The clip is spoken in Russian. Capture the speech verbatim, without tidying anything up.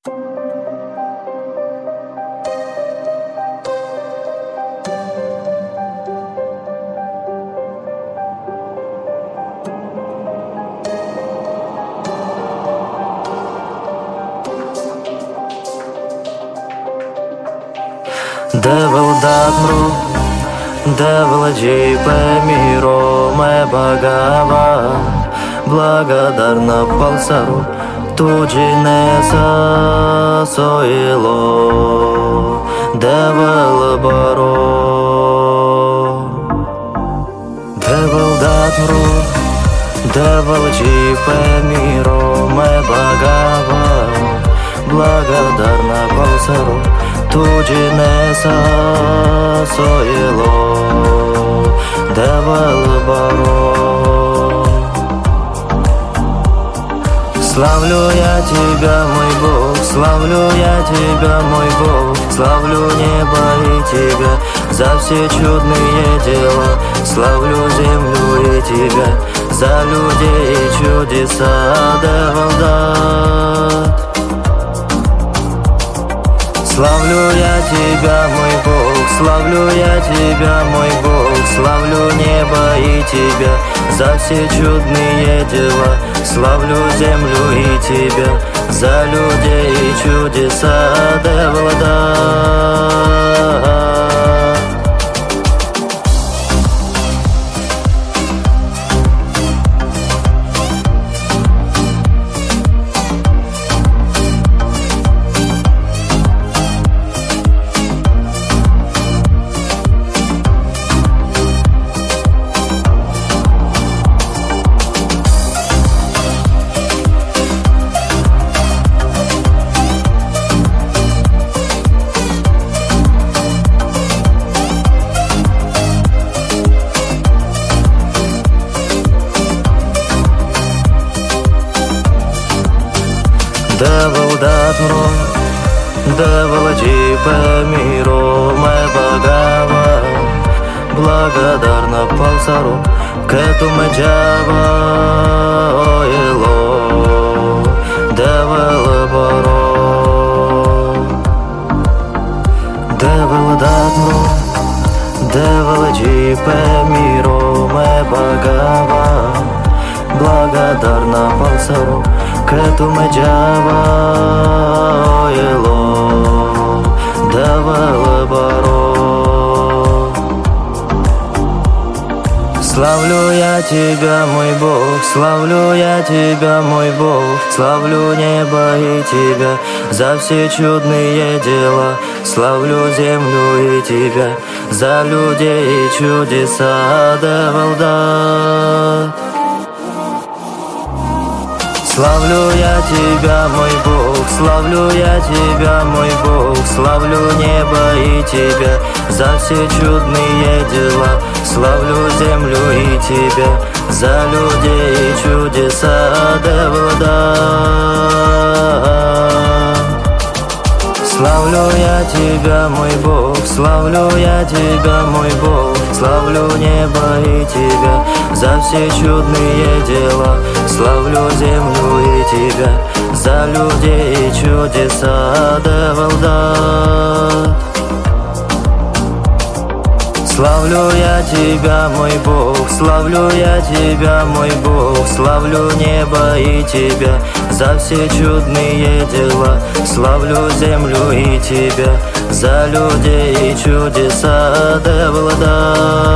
Девилдатмру, девлади миру, мэ Бхагава, благодарна палсару, туджинеса соило, девил баро. Девилдатмру, девлади миру, мэ Бхагава, благодарна палсару, туджинеса соило, девил баро. Славлю я тебя, мой Бог, славлю я тебя, мой Бог, славлю небо и тебя за все чудные дела, славлю землю и тебя за людей и чудеса, девилдат. Славлю я тебя, мой Бог, славлю я тебя, мой Бог, славлю небо и тебя за все чудные дела, славлю землю и тебя за людей и чудеса, девилдат. Девилдатмру, девлади миру, мэ Бхагава, благодарна палсару, кету мэ джава оило, девил баро. Девилдатмру, девлади миру, мэ Бхагава, благодарна палсару, кету мэ джава оило, девил баро. Славлю я тебя, мой Бог, славлю я тебя, мой Бог, славлю небо и тебя за все чудные дела, славлю землю и тебя за людей и чудеса, девилдат. Славлю я тебя, мой Бог, славлю я тебя, мой Бог, славлю небо и тебя за все чудные дела, славлю землю и тебя за людей и чудеса, девилдат. Славлю я тебя, мой Бог, славлю я тебя, мой Бог, славлю небо и тебя за все чудные дела, славлю землю и тебя за людей и чудеса, девилдат. Славлю я тебя, мой Бог, славлю я тебя, мой Бог, славлю небо и тебя за все чудные дела, славлю землю и тебя за людей и чудеса, девилдат.